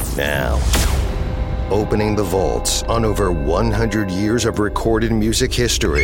Now, opening the vaults on over 100 years of recorded music history.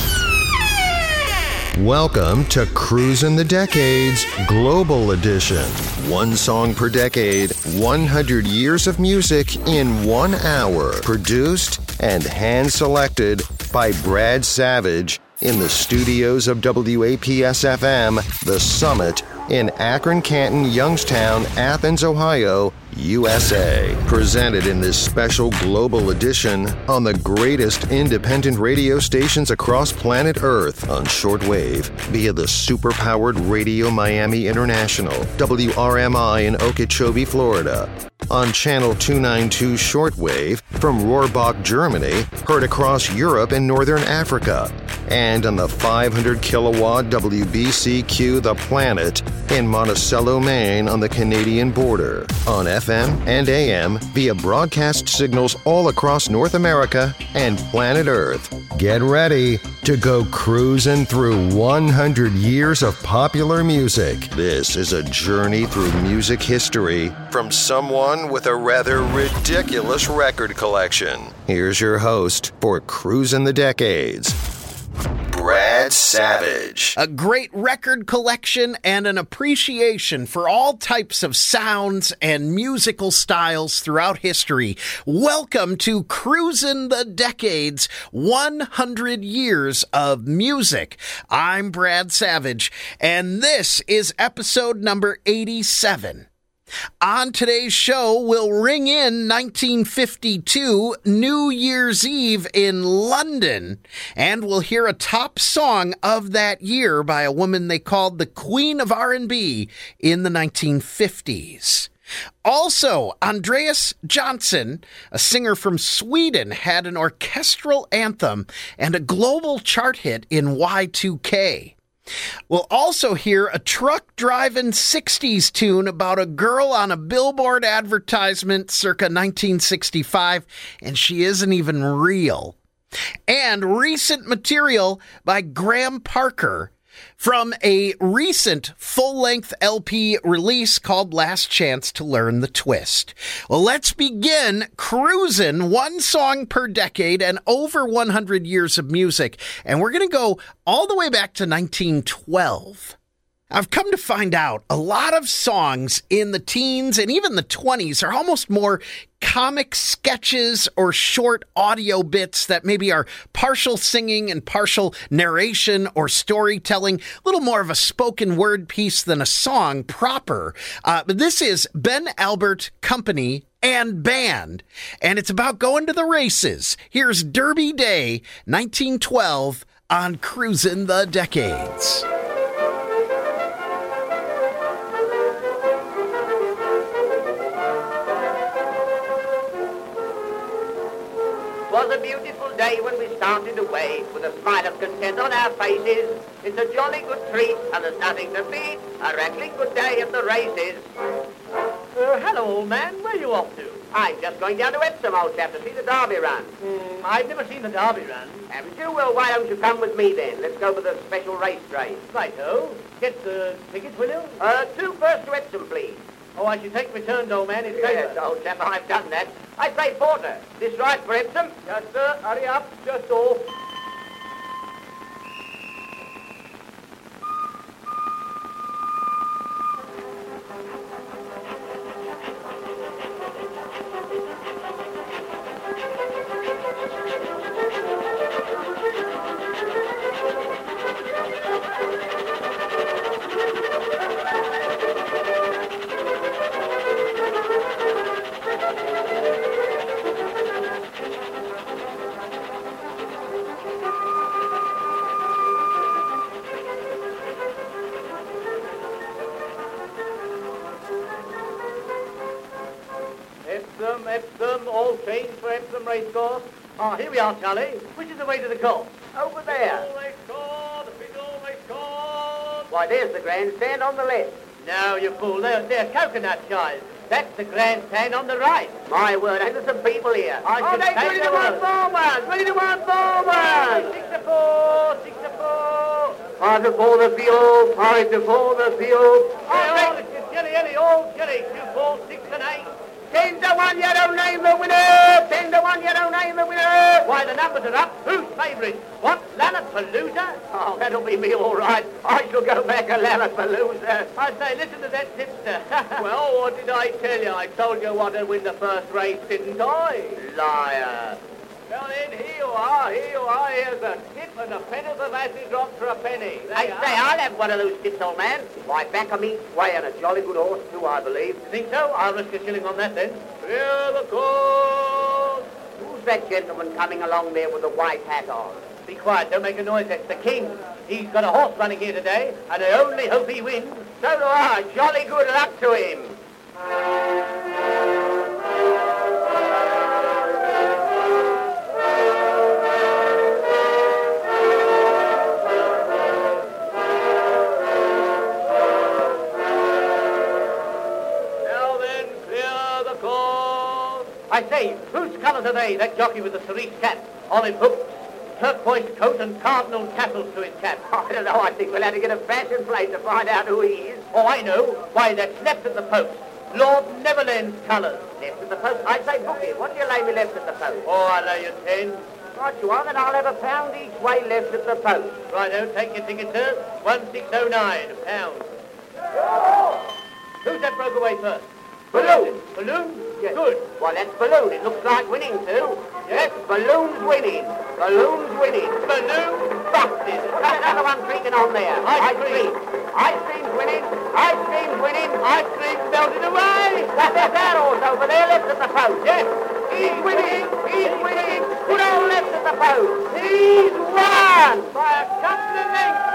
Welcome to Cruisin' the Decades Global Edition. One song per decade, 100 years of music in 1 hour. Produced and hand-selected by Brad Savage in the studios of WAPS-FM, The Summit in Akron, Canton, Youngstown, Athens, Ohio, USA. Presented in this special global edition on the greatest independent radio stations across planet Earth on shortwave via the super-powered Radio Miami International, WRMI in Okeechobee, Florida. On Channel 292 shortwave from Rohrbach, Germany, heard across Europe and Northern Africa. And on the 500 kilowatt WBCQ The Planet in Monticello, Maine on the Canadian border. On FM and AM via broadcast signals all across North America and planet Earth. Get ready to go cruising through 100 years of popular music. This is a journey through music history from someone with a rather ridiculous record collection. Here's your host for Cruisin' the Decades, Brad Savage. A great record collection and an appreciation for all types of sounds and musical styles throughout history. Welcome to Cruisin' the Decades, 100 years of music. I'm Brad Savage, and this is episode number 87. On today's show, we'll ring in 1952, New Year's Eve in London, and we'll hear a top song of that year by a woman they called the Queen of R&B in the 1950s. Also, Andreas Johnson, a singer from Sweden, had an orchestral anthem and a global chart hit in Y2K. We'll also hear a truck-driving 60s tune about a girl on a billboard advertisement circa 1965, and she isn't even real. And recent material by Graham Parker from a recent full-length LP release called Last Chance to Learn the Twist. Well, let's begin cruising one song per decade and over 100 years of music. And we're going to go all the way back to 1912. I've come to find out a lot of songs in the teens and even the 20s are almost more comic sketches or short audio bits that maybe are partial singing and partial narration or storytelling, a little more of a spoken word piece than a song proper. But this is Ben Albert Company and Band, and it's about going to the races. Here's Derby Day, 1912 on Cruisin' the Decades. Was a beautiful day when we started away with a smile of content on our faces. It's a jolly good treat and there's nothing to beat a rattling good day at the races. Hello, old man. Where are you off to? I'm just going down to Epsom, old chap, to see the Derby run. I've never seen the Derby run. Haven't you? Well, why don't you come with me then? Let's go for the special race train. Righto. Get the tickets, will you? 2 first to Epsom, please. Oh, I should take returned, old man. It's Yes, old chap, I've done that. I say, Porter, this right for Epsom? Yes, sir. Hurry up. Just off. Epsom, all trains for Epsom Racecourse. Ah, here we are, Charlie. Which is the way to the course? Over there. Big old racecourse. Why, there's the grandstand on the left. No, you fool. They're coconut shies. That's the grandstand on the right. My word, ain't there some people here? I should they 3 to 1 forward! 3 to 1 forward! 6 to 4, 6 to 4. 5 to 4 the field, 5 to 4 the field. Hey, all jelly, Ellie, all jelly. 2, 4, 6 and 8. 10 to 1 1 you don't name the winner! 10 to 1 you don't name the winner! Why, the numbers are up. Who's favourite? What, Lanarkpalooza? Oh, that'll be me all right. I shall go back a Lanarkpalooza. I say, listen to that tipster. Well, what did I tell you? I told you what to win the first race, didn't I? Liar. Well, then, here you are. Here's a tip and a penn'orth of acid drops for a penny. I say, I'll have one of those tips, old man. My back of me way and a jolly good horse, too, I believe. Think so? I'll risk a shilling on that, then. Clear the course! Who's that gentleman coming along there with the white hat on? Be quiet, don't make a noise, that's the king. He's got a horse running here today, and I only hope he wins. So do I. Jolly good luck to him. I say, whose colours are they, that jockey with the cerise cap, olive hooks, turquoise coat and cardinal tassels to his cap? I don't know. I think we'll have to get a fashion plate to find out who he is. Oh, I know. Why, that's left at the post. Lord Neverland's colours. Left at the post? I say, Bookie, what do you lay me left at the post? Oh, I'll lay you 10. Right you are, then I'll have £1 each way left at the post. Righto, take your ticket, sir. 1609, £1. Who's that broke away first? Balloon. Balloon? Yes. Good. Well, that's Balloon. It looks like winning, too. Yes, Balloon's winning. Balloon's winning. Balloon busted. Got another one creaking on there. Ice cream. Ice cream's winning. Ice cream's winning. Ice cream melted away. There's that horse over there left at the post. Yes. He's winning. He's winning. Good old left at the post. He's won. By a couple of lengths.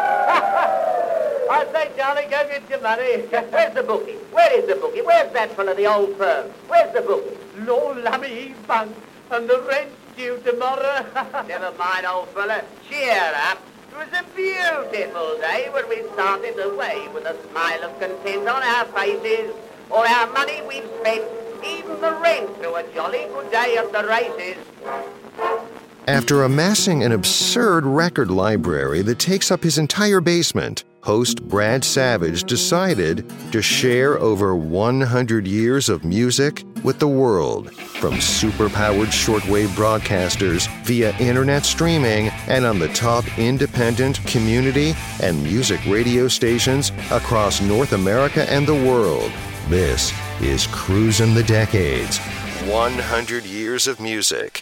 I say, Charlie, go get your money. Where's the bookie? Where is the bookie? Where's that fellow, the old firm? Where's the bookie? Lord, lummy, he's bunk. And the rent's due tomorrow. Never mind, old fella. Cheer up. It was a beautiful day when we started away with a smile of content on our faces. All our money we've spent, even the rent, to a jolly good day at the races. After amassing an absurd record library that takes up his entire basement, host Brad Savage decided to share over 100 years of music with the world, from superpowered shortwave broadcasters via internet streaming and on the top independent, community, and music radio stations across North America and the world. This is Cruisin' the Decades, 100 years of music.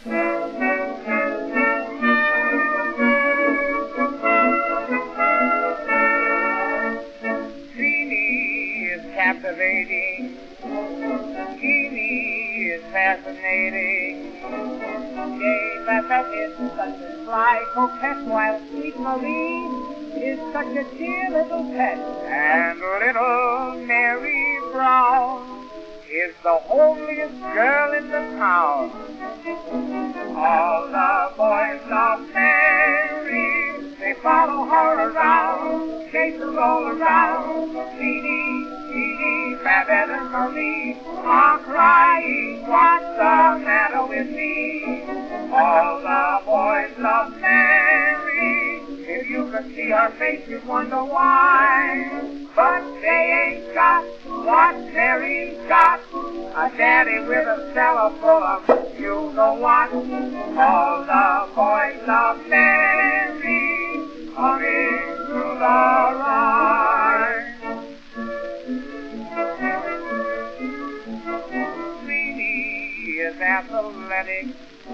Captivating, Jeannie is fascinating. Jane is such a sly coquette, while sweet Marie is such a dear little pet. And little Mary Brown is the homeliest girl in the town. All the boys love Mary, they follow her around, chase her all around. Jeannie, Babette and Marie are crying, what's the matter with me? All the boys love Mary, if you could see her face you'd wonder why. But they ain't got what Mary's got, a daddy with a cellar full of you know what. All the boys love Mary, coming through the ride. Greenie is athletic,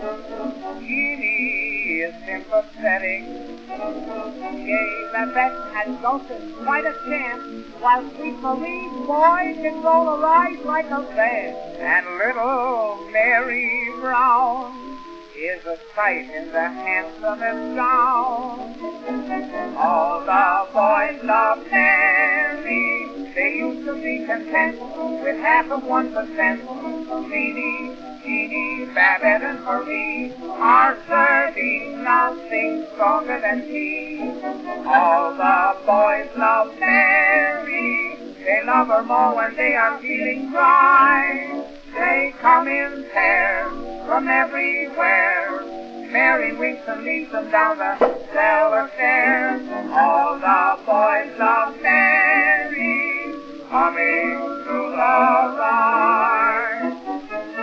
Jeannie is sympathetic. Gay Babette and Ghost quite a chance, while sweet Marie, boy, can roll a ride like a fan. And little Mary Brown is a sight in the handsomest gown. All the boys love Mary, they used to be content with half of 1%. Jeannie, Babette and Marie are serving nothing stronger than tea. All the boys love Mary, they love her more when they are feeling dry. They come in pairs from everywhere. Mary winks and leads them down the cellar stairs. All the boys love Mary, coming through the ride.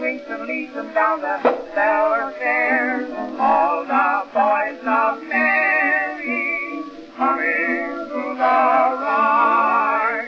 swings and leads them down the cellar stairs. All the boys love Mary, coming through the ride.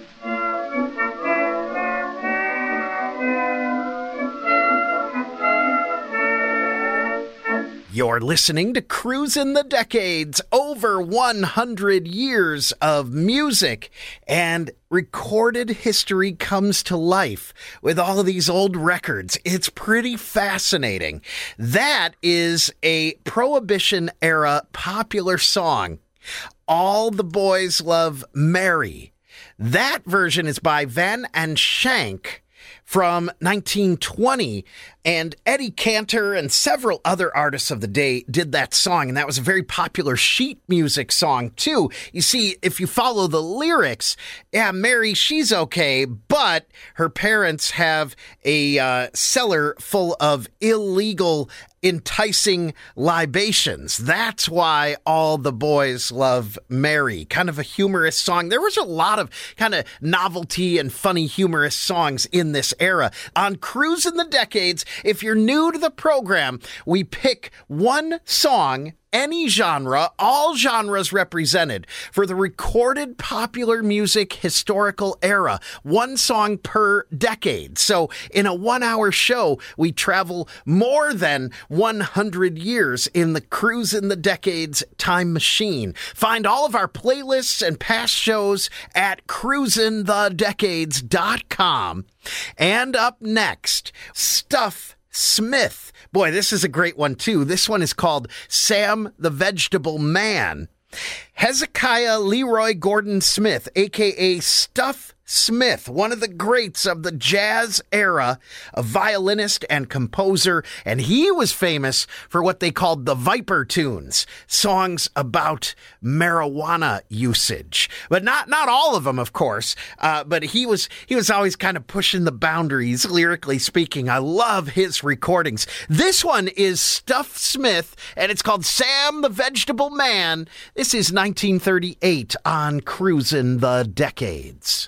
You're listening to Cruisin' the Decades, over 100 years of music and recorded history comes to life with all of these old records. It's pretty fascinating. That is a Prohibition-era popular song, All the Boys Love Mary. That version is by Van and Shank from 1920, and Eddie Cantor and several other artists of the day did that song, and that was a very popular sheet music song, too. You see, if you follow the lyrics, yeah, Mary, she's okay, but her parents have a cellar full of illegal enticing libations. That's why All the Boys Love Mary. Kind of a humorous song. There was a lot of kind of novelty and funny humorous songs in this era. On Cruisin' the Decades, if you're new to the program, we pick one song, any genre, all genres represented, for the recorded popular music historical era. One song per decade. So in a 1-hour show, we travel more than 100 years in the Cruisin' the Decades time machine. Find all of our playlists and past shows at cruisinthedecades.com. And up next, Stuff Smith. Boy, this is a great one, too. This one is called Sam the Vegetable Man. Hezekiah Leroy Gordon Smith, a.k.a. Stuff Smith, one of the greats of the jazz era, a violinist and composer, and he was famous for what they called the Viper tunes, songs about marijuana usage. But not all of them, of course, but he was always kind of pushing the boundaries, lyrically speaking. I love his recordings. This one is Stuff Smith, and it's called Sam the Vegetable Man. This is 1938 on Cruisin' the Decades.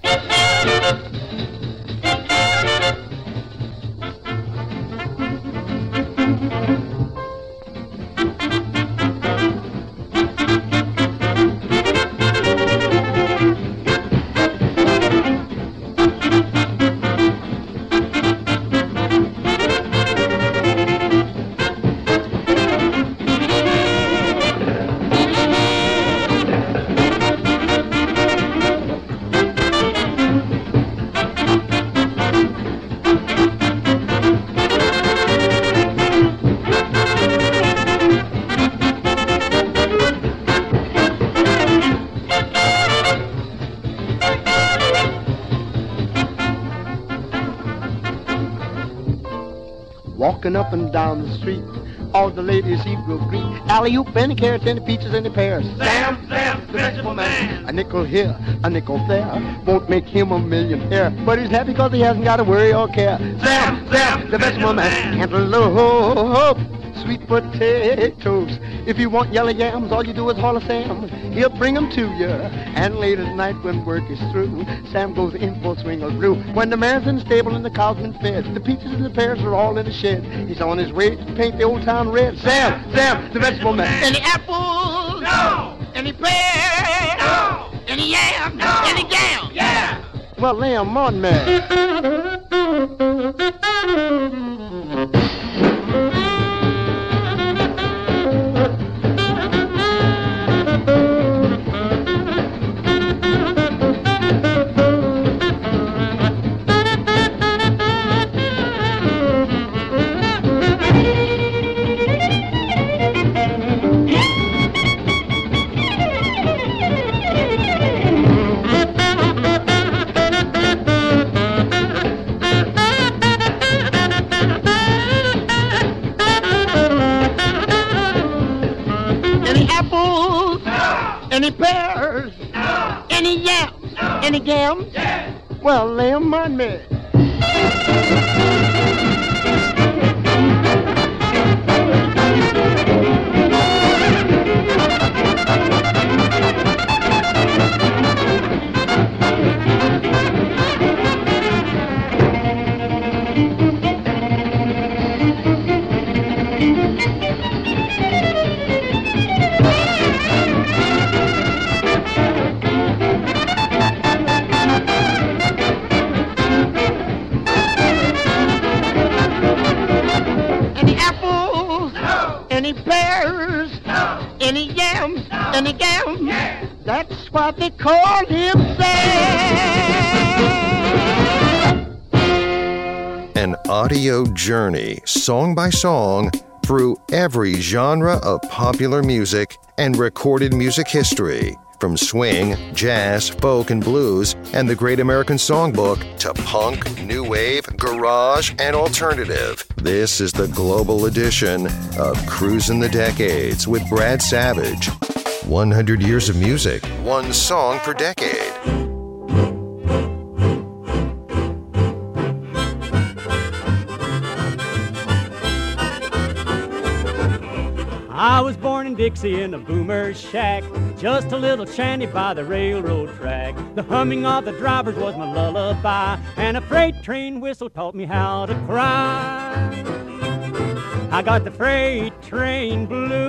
Walking up and down the street, all the ladies he will greet. Alley-oop, any carrots, any peaches, any pears. Sam, the vegetable man. A nickel here, a nickel there, won't make him a millionaire. But he's happy because he hasn't got to worry or care. Sam, the vegetable man. Cantaloupe, sweet potatoes. If you want yellow yams, all you do is holler Sam. He'll bring them to you. And late at night when work is through, Sam goes in for a swing or brew. When the man's in the stable and the cow's been fed, the peaches and the pears are all in the shed. He's on his way to paint the old town red. Sam, the vegetable man. Any apples? No. Any pears? No. Any yams? No. Any jam? Yeah. Well, lay 'em on, man. Any pears? No. Any yams? No. Any gams? Yeah. Well, lay 'em on me. any yam, any yam. That's why they call him Sam. An audio journey, song by song, through every genre of popular music and recorded music history. From swing, jazz, folk, and blues, and the Great American Songbook to punk, new wave, garage, and alternative. This is the global edition of Cruisin' the Decades with Brad Savage. 100 years of music, one song per decade. I was born in Dixie in a boomer's shack, just a little shanty by the railroad track. The humming of the drivers was my lullaby, and a freight train whistle taught me how to cry. I got the freight train blues.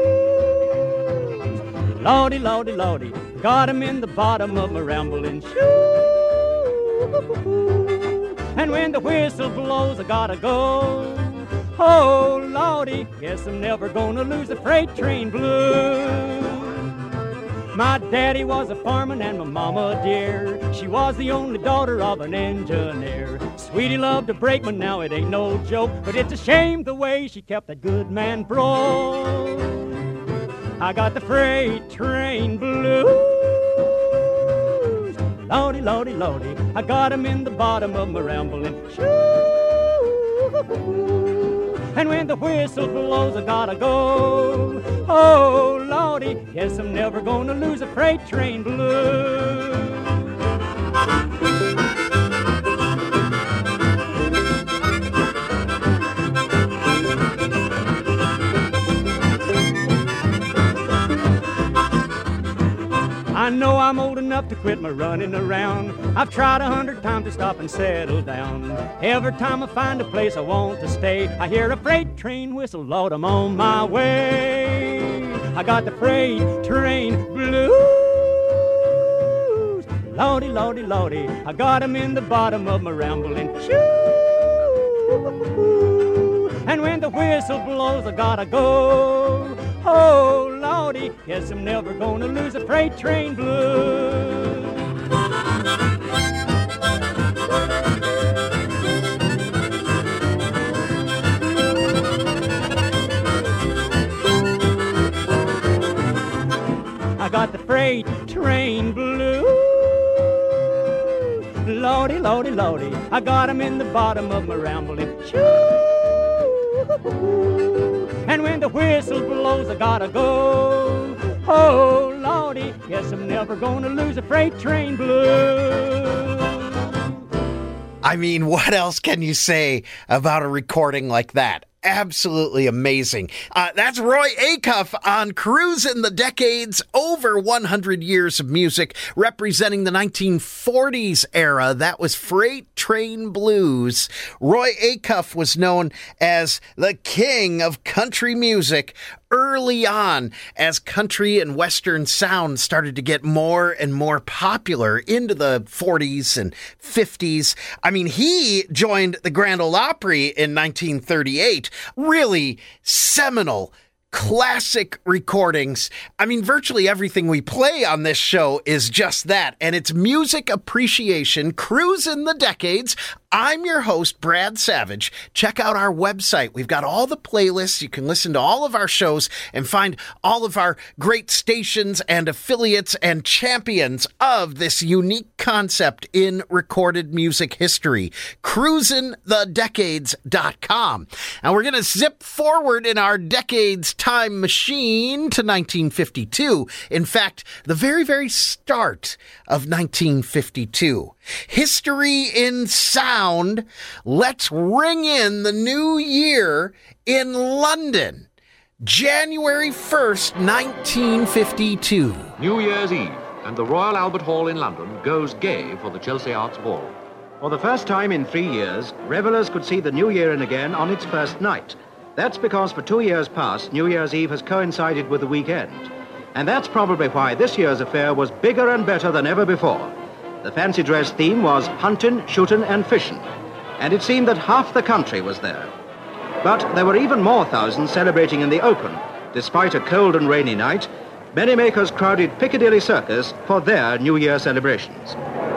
Lordy, lordy, lordy, got 'em in the bottom of my rambling shoe. And when the whistle blows, I gotta go. Oh, Lordy, guess I'm never gonna lose the freight train blues. My daddy was a fireman and my mama dear, she was the only daughter of an engineer. Sweetie loved a brakeman, now it ain't no joke, but it's a shame the way she kept that good man broke. I got the freight train blues. Lordy, lordy, lordy, I got 'em in the bottom of my rambling shoe. And when the whistle blows, I gotta go. Oh, Lordy, guess I'm never gonna lose a freight train blues. I know I'm old enough to quit my running around. I've tried 100 times to stop and settle down. Every time I find a place I want to stay, I hear a freight train whistle, Lord, I'm on my way. I got the freight train blues. Lordy, lordy, lordy, I got 'em in the bottom of my rambling shoe. And when the whistle blows, I gotta go. Oh, Lordy, guess I'm never gonna lose a freight train blues. I got the freight train blues. Lordy, lordy, lordy, I got 'em in the bottom of my rambling shoe. And when the whistle blows, I gotta go. Oh, Lordy, guess I'm never gonna lose a freight train blues. I mean, what else can you say about a recording like that? Absolutely amazing. That's Roy Acuff on Cruisin' the Decades, over 100 years of music, representing the 1940s era. That was Freight Train Blues. Roy Acuff was known as the king of country music early on as country and western sounds started to get more and more popular into the 40s and 50s. I mean, he joined the Grand Ole Opry in 1938. Really seminal, classic recordings. I mean, virtually everything we play on this show is just that, and it's music appreciation, Cruisin' the Decades. I'm your host, Brad Savage. Check out our website. We've got all the playlists. You can listen to all of our shows and find all of our great stations and affiliates and champions of this unique concept in recorded music history. CruisinTheDecades.com. And we're going to zip forward in our decades time machine to 1952. In fact, the very, very start of 1952. History in sound. Let's ring in the new year in London. January 1st, 1952. New Year's Eve, and the Royal Albert Hall in London goes gay for the Chelsea Arts Ball. For the first time in 3 years, revellers could see the new year in again on its first night. That's because for 2 years past, New Year's Eve has coincided with the weekend. And that's probably why this year's affair was bigger and better than ever before. The fancy dress theme was huntin', shootin' and fishin', and it seemed that half the country was there. But there were even more thousands celebrating in the open, Despite a cold and rainy night, merrymakers crowded Piccadilly Circus for their New Year celebrations.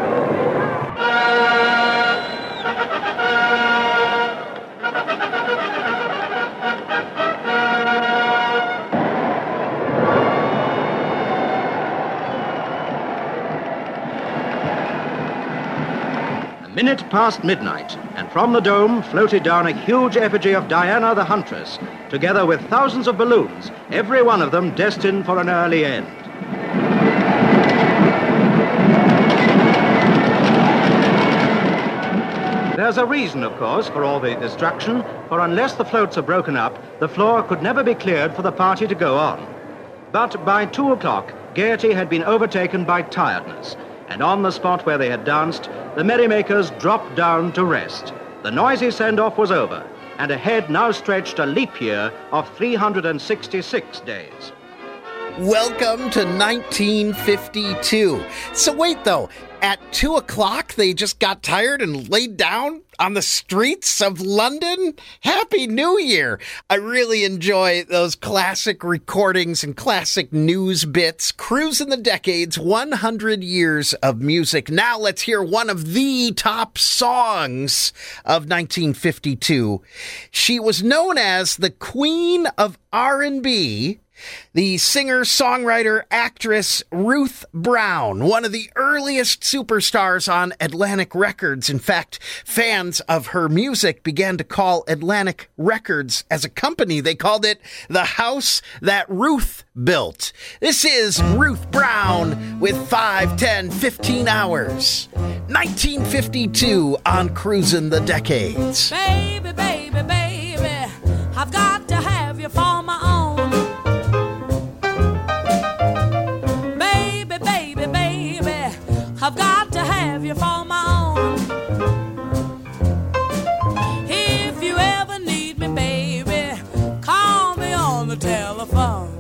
A minute past midnight, and from the dome floated down a huge effigy of Diana the Huntress, together with thousands of balloons, every one of them destined for an early end. There's a reason, of course, for all the destruction, for unless the floats are broken up, the floor could never be cleared for the party to go on. But by 2 o'clock, gaiety had been overtaken by tiredness, and on the spot where they had danced, the merrymakers dropped down to rest. The noisy send-off was over, and ahead now stretched a leap year of 366 days. Welcome to 1952. So wait, though, at 2 o'clock they just got tired and laid down on the streets of London? Happy New Year! I really enjoy those classic recordings and classic news bits. Cruising the Decades, 100 years of music. Now let's hear one of the top songs of 1952. She was known as the Queen of R&B. The singer, songwriter, actress Ruth Brown, one of the earliest superstars on Atlantic Records. In fact, fans of her music began to call Atlantic Records as a company. They called it the house that Ruth built. This is Ruth Brown with 5, 10, 15 hours. 1952 on Cruising the Decades. Baby, baby, baby, I've got to have you for my own. I've got to have you for my own. If you ever need me, baby, call me on the telephone.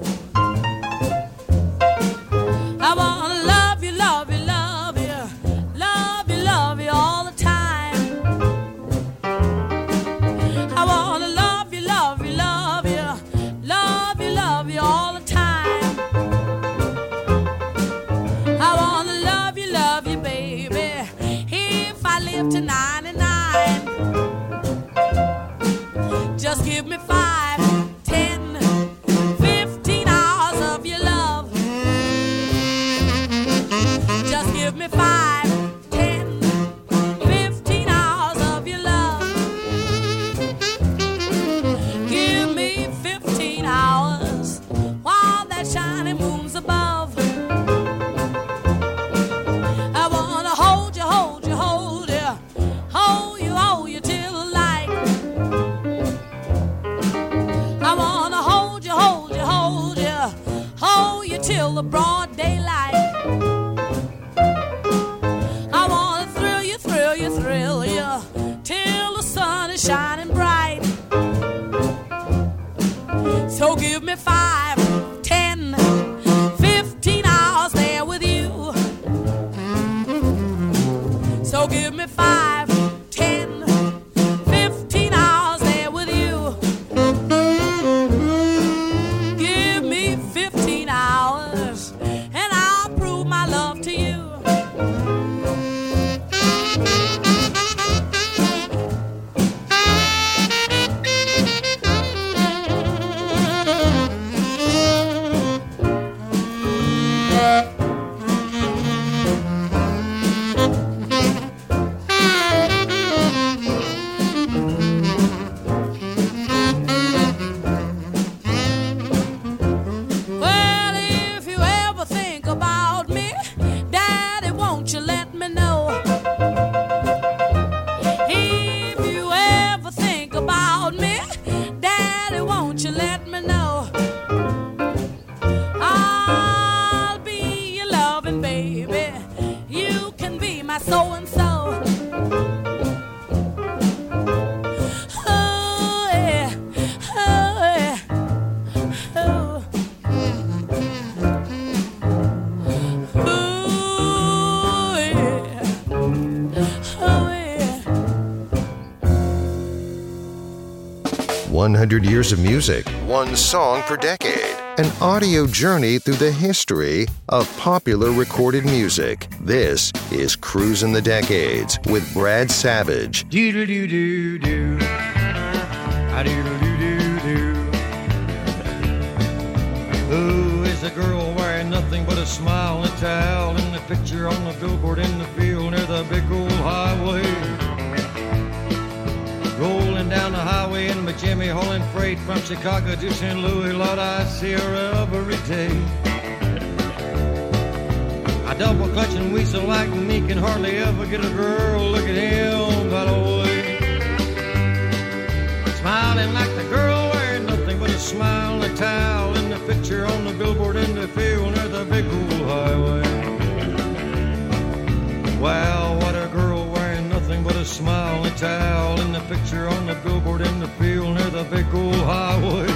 I wanna love you, love you, love you, love you, love you all the time. I wanna love you, love you, love you, love you, love you all the time. I wanna love you, baby, if I live to 99. Just give me 5, 10, 15 hours of your love. Just give me 5, 10, 15 hours of your love. Give me 15 hours while that shining moon's above. Till the broad daylight. I wanna thrill you, thrill you, thrill you, till the sun is shining bright. So give me 5, 10, 15 hours there with you. So give me 5, 10, 15 hours there with you. Give me 15 hours and I'll prove my love to you. 100 years of music, one song per decade. An audio journey through the history of popular recorded music. This is Cruisin' the Decades with Brad Savage. Doodle-doo-doo-doo. A-doodle-doo-doo-doo. Who is a girl wearing nothing but a smile and a towel in the picture on the billboard in the field near the big old highway? Rolling down the highway in my Jimmy hauling freight from Chicago to St. Louis, Lord, I see her every day. I double clutch and whistle like me, can hardly ever get a girl look at him that way. Smiling like the girl wearing nothing but a smile and a towel in the picture on the billboard in the field near the big old highway. Wow, what a girl wearing nothing but a smile and a towel in the picture on the billboard in the field near the big old highway.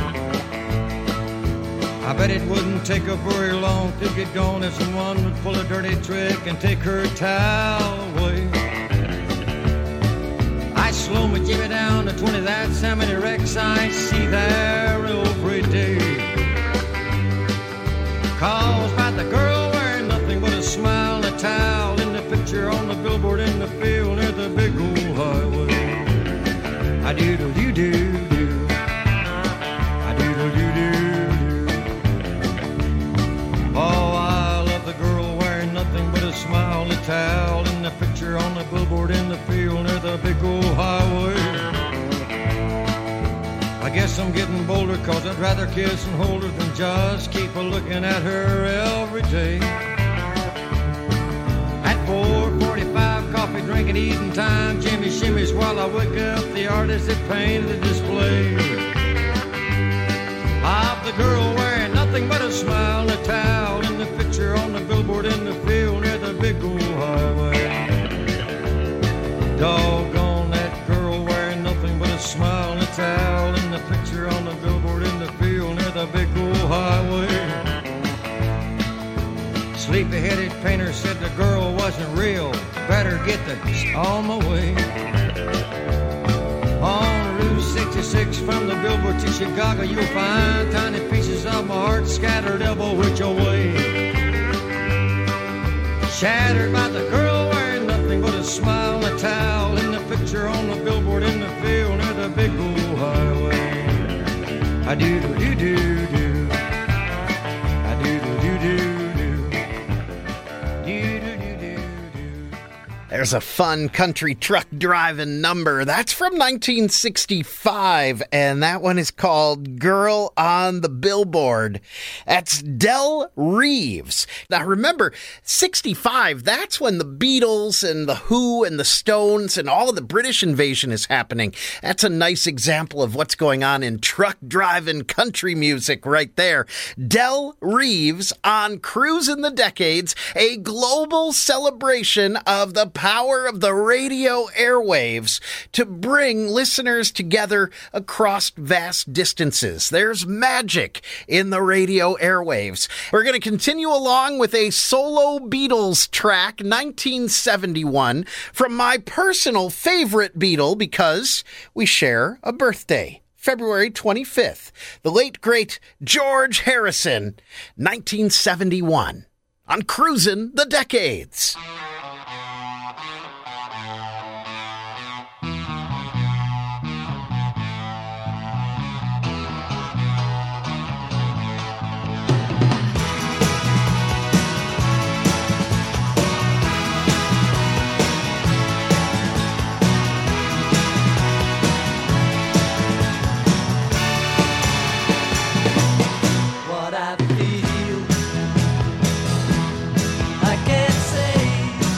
I bet it wouldn't take her very long to get gone if someone would pull a dirty trick and take her towel away. I slow my Jimmy down to 20, that's how many wrecks I see there every day. Caused by the girl wearing nothing but a smile and a towel in the picture on the billboard in the field near the big old highway. I doodle-doo-doo-doo. I doodle-doo-doo-doo. Oh, I love the girl wearing nothing but a smile and a towel in the picture on the billboard in the field near the big old highway. I guess I'm getting bolder, cause I'd rather kiss and hold her than just keep a looking at her every day. At 4:45 coffee drinking eating time, Jimmy shimmies while I wake up the artist that painted the display of the girl wearing nothing but a smile and a towel in the picture on the billboard in the field near the big old highway. Doggone that girl wearing nothing but a smile and a towel in the picture on the billboard in the field near the big old highway. Sleepy-headed painter said the girl wasn't real, better get on my way. On Route 66 from the billboard to Chicago, you'll find tiny pieces of my heart scattered every which way. Shattered by the girl wearing nothing but a smile and a towel in the picture on the billboard in the field near the big old highway. I doodle-doo-doo-doo. I doodle-doo-doo-doo. There's a fun country truck driving number. That's from 1965, and that one is called Girl on the Billboard. That's Del Reeves. Now remember, 65, that's when the Beatles and the Who and the Stones and all of the British invasion is happening. That's a nice example of what's going on in truck driving country music right there. Del Reeves on Cruisin' the Decades, a global celebration of the power of the radio airwaves to bring listeners together across vast distances. There's magic in the radio airwaves. We're going to continue along with a solo Beatles track, 1971, from my personal favorite Beatle because we share a birthday. February 25th, the late, great George Harrison, 1971, on Cruisin' the Decades. What I feel, I can't say.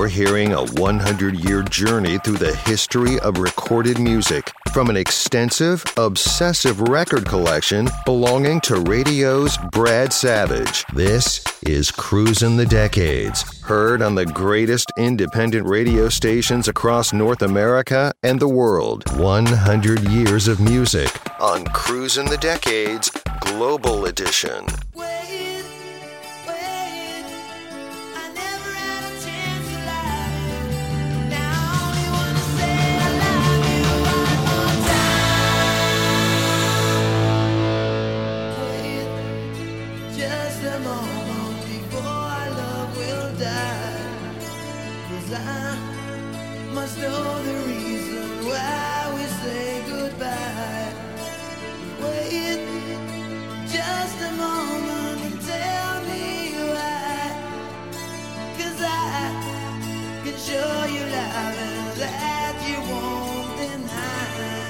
You're hearing a 100-year journey through the history of recorded music from an extensive, obsessive record collection belonging to radio's Brad Savage. This is Cruisin' the Decades, heard on the greatest independent radio stations across North America and the world. 100 years of music on Cruisin' the Decades Global Edition. Must know the reason why we say goodbye. Wait just a moment and tell me why. 'Cause I can show you love that you won't deny.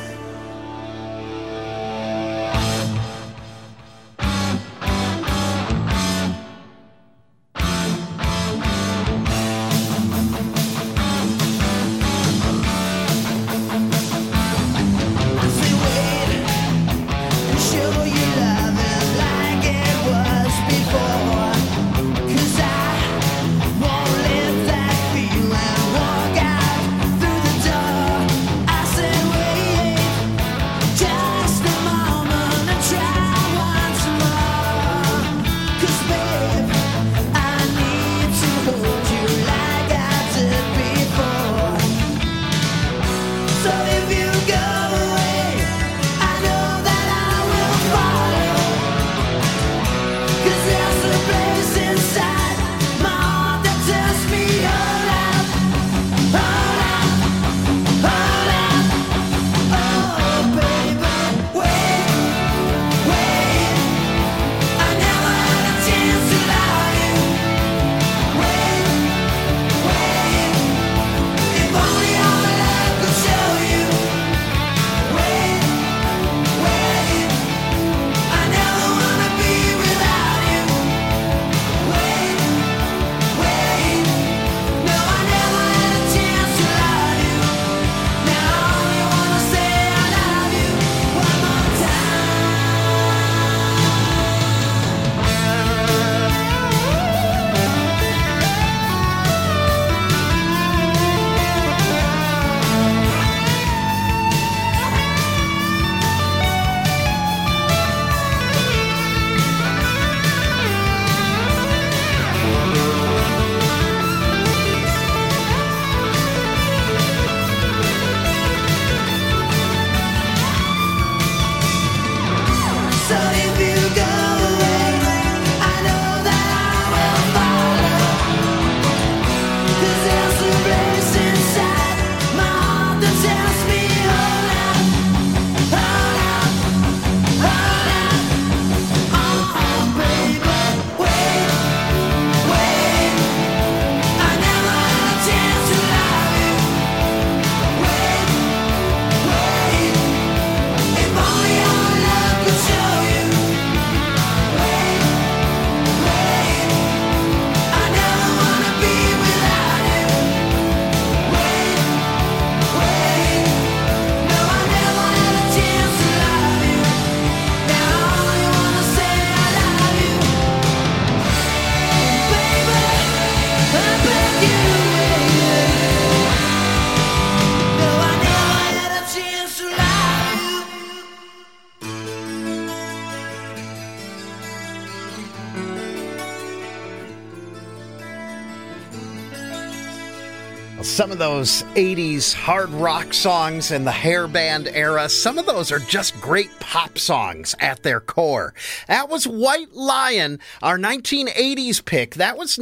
Some of those 80s hard rock songs in the hair band era, some of those are just great pop songs at their core. That was White Lion, our 1980s pick. That was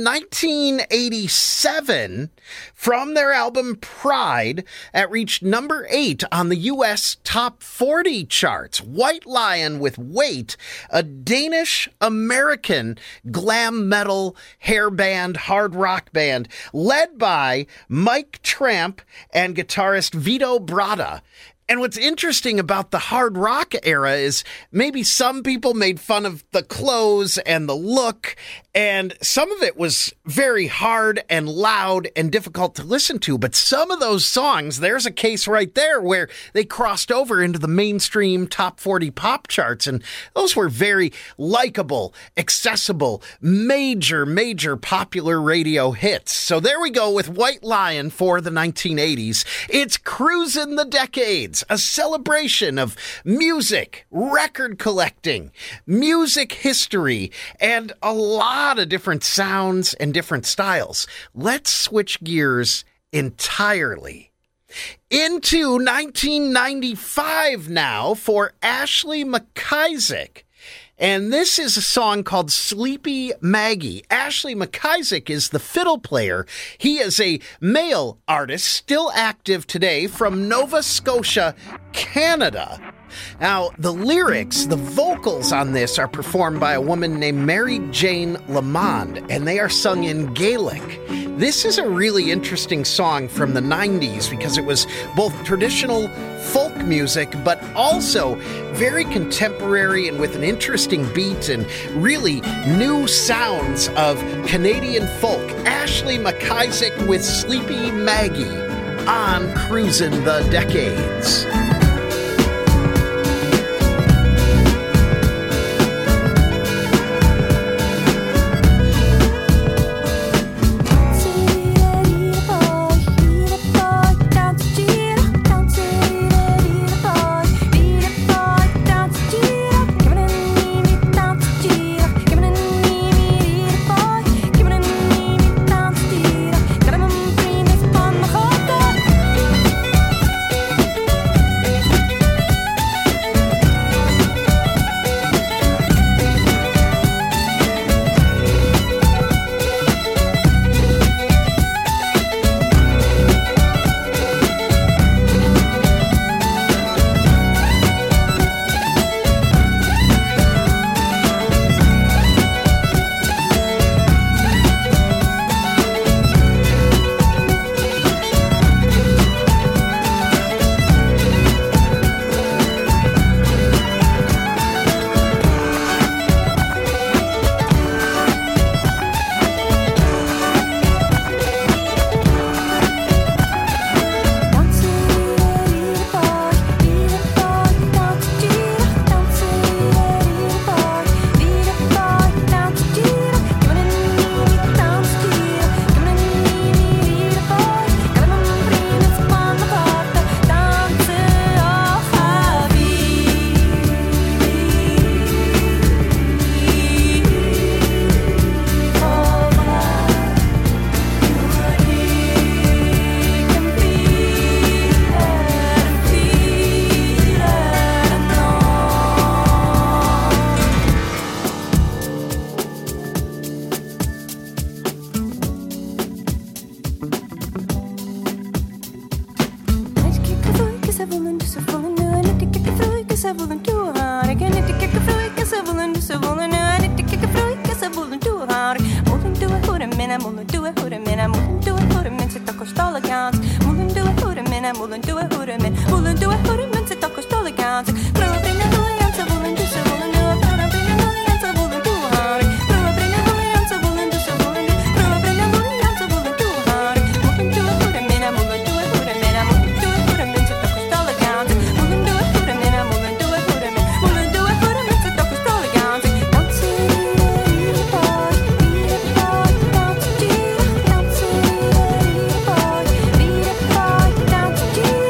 1987 from their album Pride. That reached number 8 on the U.S. Top 40 charts. White Lion with Wait, a Danish-American glam metal hair band, hard rock band, led by Mike Tramp and guitarist Vito Bratta. And what's interesting about the hard rock era is maybe some people made fun of the clothes and the look And some of it was very hard and loud and difficult to listen to, but some of those songs, there's a case right there where they crossed over into the mainstream top 40 pop charts, and those were very likable, accessible, major popular radio hits. So there we go with White Lion for the 1980s. It's Cruisin' the Decades, a celebration of music, record collecting, music history, and a lot of different sounds and different styles. Let's switch gears entirely into 1995 now for Ashley McIsaac. And this is a song called Sleepy Maggie. Ashley McIsaac is the fiddle player. He is a male artist, still active today, from Nova Scotia, Canada. Now, the lyrics, the vocals on this are performed by a woman named Mary Jane Lamond, and they are sung in Gaelic. This is a really interesting song from the 90s because it was both traditional folk music, but also very contemporary and with an interesting beat and really new sounds of Canadian folk. Ashley McIsaac with Sleepy Maggie on Cruisin' the Decades. Dance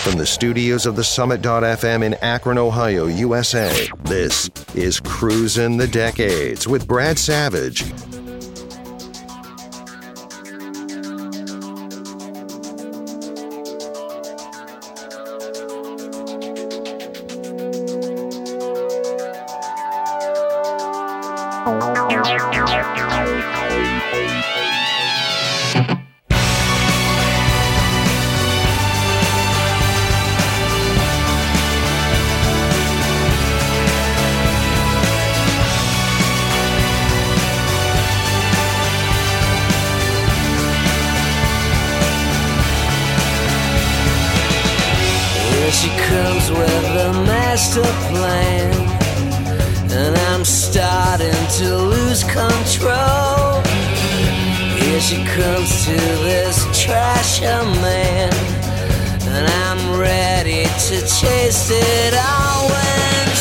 from the studios of the Summit.fm in Akron, Ohio, USA, this is Cruisin' the Decades with Brad Savage. She comes with a master plan, and I'm starting to lose control. Here she comes to this trasher man, and I'm ready to chase it all when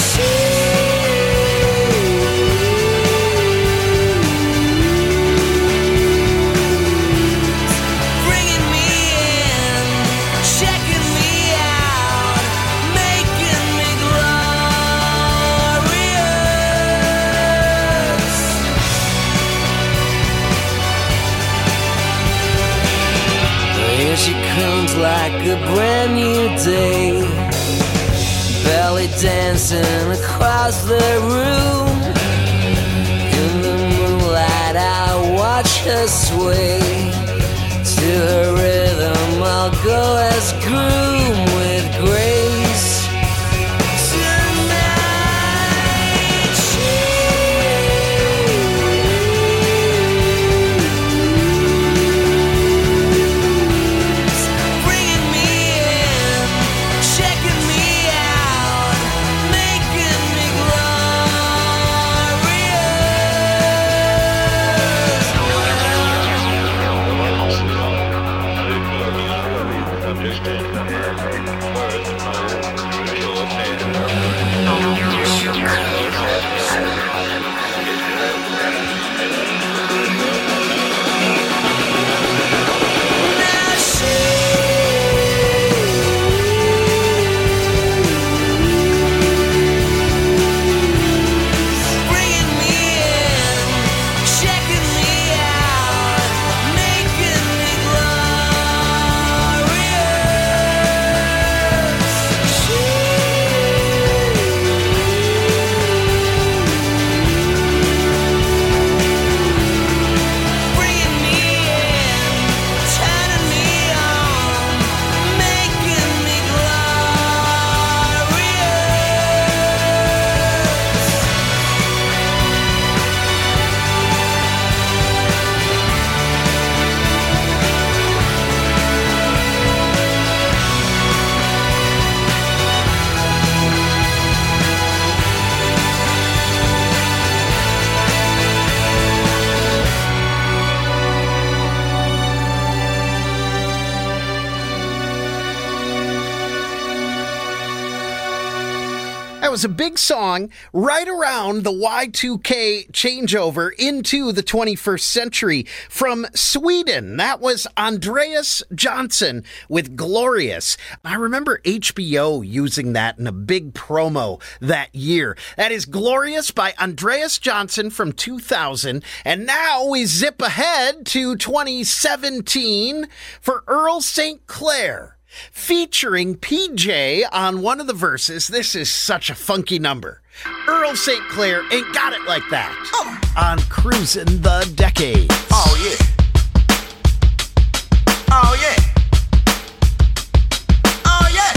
she comes like a brand new day, belly dancing across the room. In the moonlight I watch her sway, to her rhythm I'll go as groom with grace. That was a big song right around the Y2K changeover into the 21st century from Sweden. That was Andreas Johnson with Glorious. I remember HBO using that in a big promo that year. That is Glorious by Andreas Johnson from 2000. And now we zip ahead to 2017 for Earl St. Clair, featuring PJ on one of the verses. This is such a funky number. Earl St. Clair Ain't Got It Like That on Cruisin' the Decades. Oh, yeah. Oh, yeah. Oh, yeah.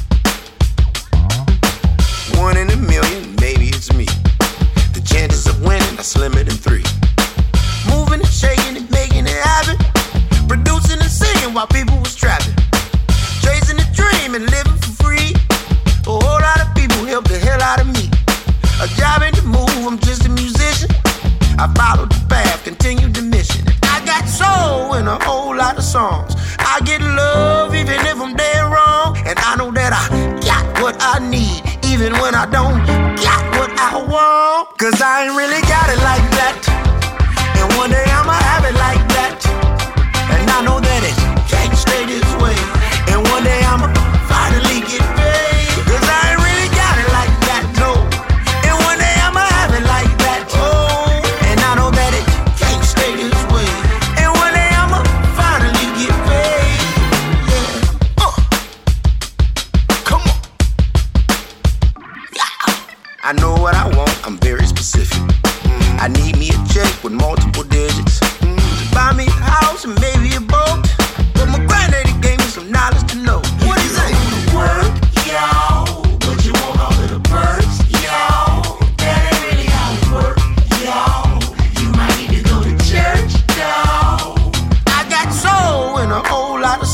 1 in a million, maybe it's me. The chances of winning are slimmer than 3. Moving and shaking and making it happen. Producing and singing while people was trapping. Chasing the dream and living for free. A whole lot of people help the hell out of me. A job ain't the move, I'm just a musician. I followed the path, continued the mission. I got soul in a whole lot of songs. I get love even if I'm dead wrong. And I know that I got what I need, even when I don't got what I want. Cause I ain't really got it like that. And one day I'ma have it like that. And I know that it can't stay this way. And one day I'ma finally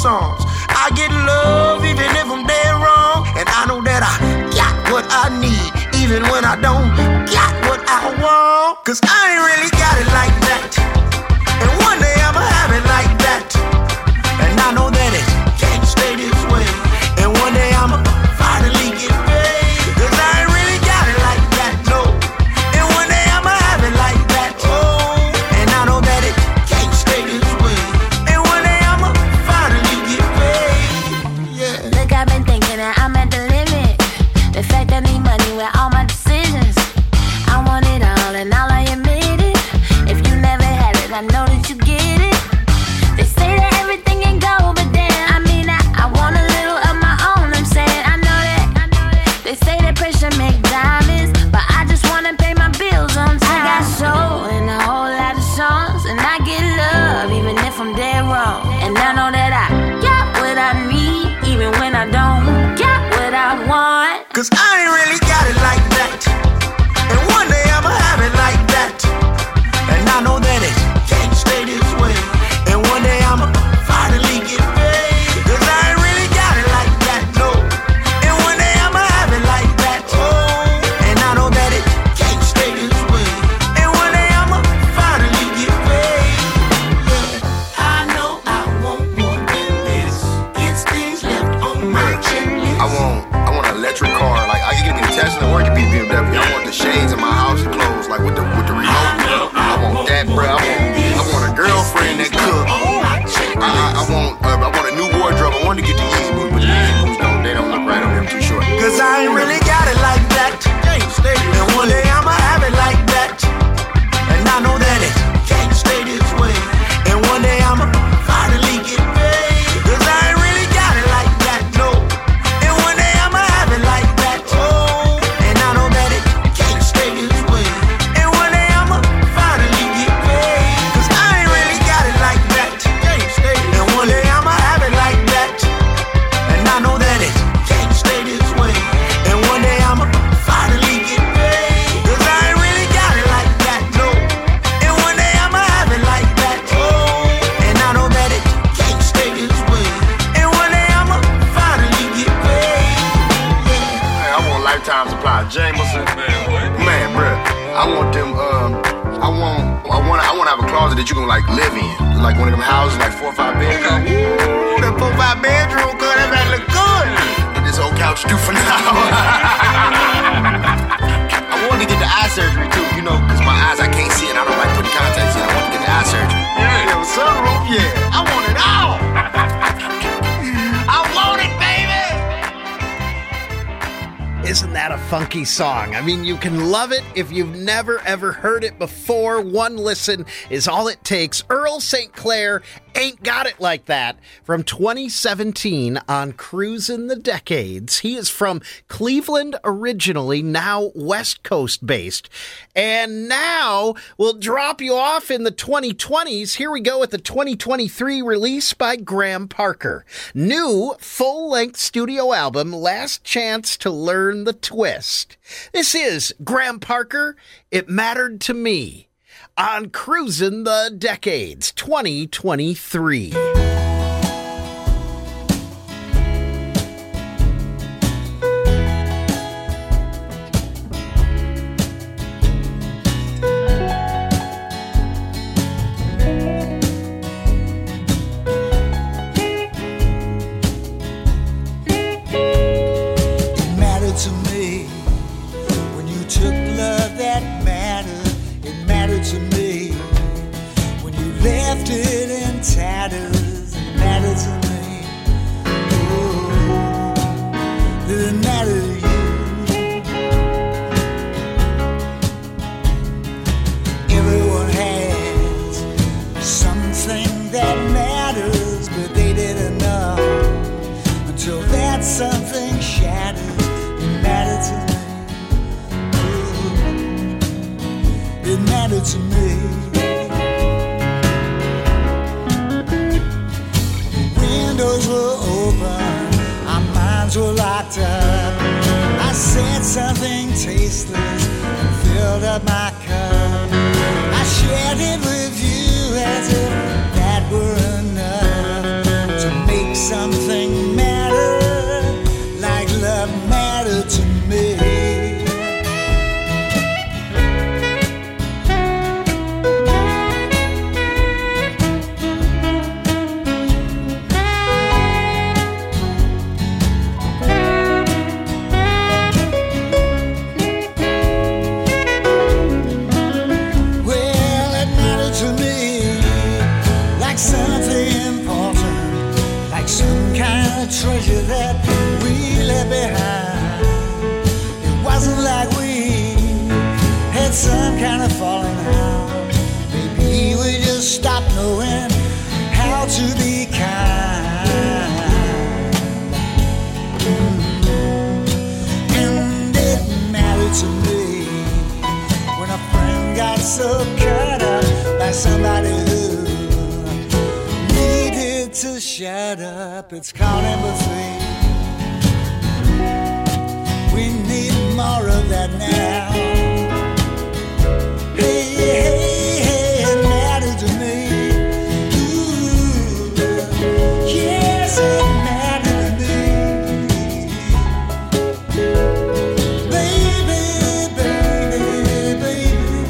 songs. I get love even if I'm dead wrong. And I know that I got what I need, even when I don't got what I want. Cause I ain't really got it like that. And one day I'ma have it like that. And I know that it can't stay this way. And one day I'ma finally get paid. Cause I ain't really got it like that, no. And one day I'ma have it like that, oh. And I know that it can't stay this way. And one day I'ma finally get paid, yeah. Look, I've been thinking that I'm at the limit. The fact I need money with all my decisions. I want it all and all I admit it. If you never had it, I know that you get it. They say that everything can go, but then I mean I want a little of my own. I'm saying I know that. They say that pressure make diamonds, but I just wanna pay my bills on time. I got soul and a whole lot of songs, and I get love even if I'm dead wrong. And I know that I got what I need, even when I don't got what I want. Cause I ain't really got it like that. And one day I'ma have it like that. And I know that it can't stay this way. And one day I'ma finally get paid. Cause I ain't really got it like that, no. And one day I'ma have it like that, oh. And I know that it can't stay this way. And one day I'ma finally get paid, yeah. I know I want more than this. It's things left on my checklist. I want an electric car. Like I can get me a Tesla or it can be a BMW. I want the shades in my house closed, like with the remote. I want that, bro. I want a girlfriend that cook. I want a new wardrobe. I want to get the Yeezy boots, but the Yeezy boots they don't look right on them, too short. Cause I ain't really got it like that. And one day I'ma have it like that. And I know that it can't stay this way. And one day I'ma finally get paid. Cause I ain't really got it like that, no. And one day I'ma have it like that, oh. And I know that it can't stay this way. And one day I'ma finally get paid. Cause I ain't really got it like that. And one day I'ma have it like that. And I know that it can't stay this way. And one day I'ma finally get paid. Cause I ain't really got it like that, no. And one day I'ma have it like that, oh. And I know that it can't stay this way. And one day I'ma finally get paid, yeah. Hey, I want lifetime supply of Jameson. Man, bro, I want them. I want to have a closet that you can like live in, like one of them houses, like 4 or 5 bedrooms. Ooh, that 4 or 5 bedroom, girl, that man look good. Get this whole couch do for now. I wanted to get the eye surgery too, you know, cause my eyes I can't see and I don't like putting contacts in. I want to get the eye surgery. Yeah, sunroof, yeah. I want it all. I want it, baby. Isn't that a funky song? I mean, you can love it if you've never ever heard it before. One listen is all it takes. Earl St. Clair, Ain't Got It Like That, from 2017 on Cruisin' the Decades. He is from Cleveland originally, now West Coast based. And now we'll drop you off in the 2020s. Here we go with the 2023 release by Graham Parker. New full-length studio album, Last Chance to Learn the Twist. This is Graham Parker, It Mattered to Me, on Cruisin' the Decades 2023. Left it in tatters, it mattered to me. Oh, did it matter to you? Everyone has something that matters, but they didn't know until that something shattered. It mattered to me. Oh, it mattered to me. Windows were open, our minds were locked up. I said something tasteless and filled up my cup. I shared it with you as if that were enough to make the treasure that we left behind. It wasn't like we had some kind of falling out. Maybe we just stopped knowing how to be kind. And it mattered to me when a friend got so cut up by somebody who needed to shut up. It's called empathy. We need more of that now. Hey, hey, hey, it mattered to me. Ooh, yes, it mattered to me. Baby, baby, baby.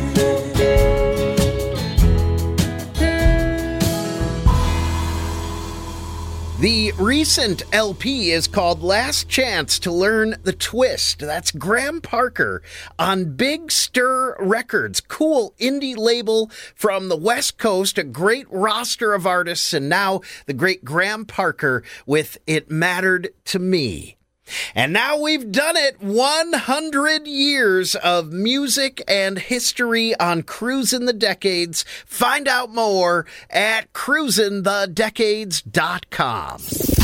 The recent LP is called Last Chance to Learn the Twist. That's Graham Parker on Big Stir Records. Cool indie label from the West Coast, a great roster of artists, and now the great Graham Parker with It Mattered to Me. And now we've done it. 100 years of music and history on Cruisin' the Decades. Find out more at cruisinthedecades.com.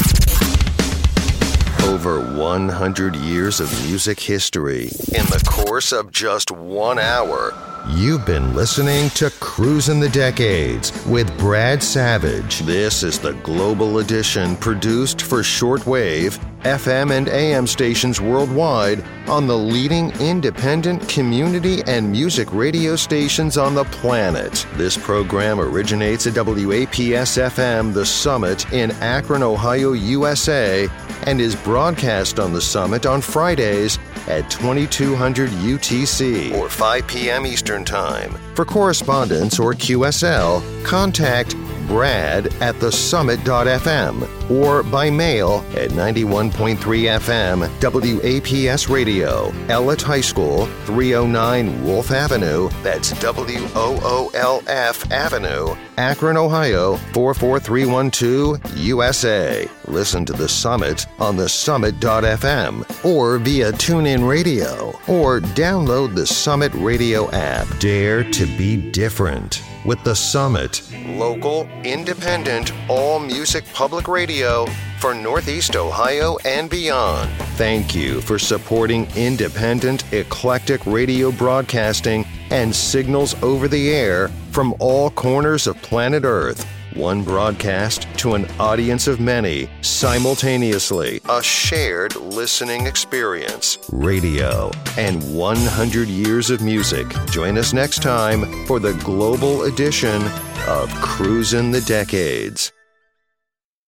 Over 100 years of music history in the course of just 1 hour. You've been listening to Cruisin' the Decades with Brad Savage. This is the Global Edition produced for shortwave, FM and AM stations worldwide on the leading independent community and music radio stations on the planet. This program originates at WAPS-FM The Summit in Akron, Ohio, USA, and is broadcast on The Summit on Fridays at 2200 UTC or 5 p.m. Eastern Time. For correspondence or QSL, contact Brad at thesummit.fm or by mail at 91.3 FM WAPS Radio, Ellett High School, 309 Wolf Avenue, that's WOOLF Avenue, Akron, Ohio, 44312, USA. Listen to The Summit on thesummit.fm or via TuneIn Radio or download the Summit Radio app. Dare to be different with The Summit, local, independent, all-music public radio for Northeast Ohio and beyond. Thank you for supporting independent, eclectic radio broadcasting and signals over the air from all corners of planet Earth. One broadcast to an audience of many, simultaneously. A shared listening experience. Radio and 100 years of music. Join us next time for the global edition of Cruisin' the Decades.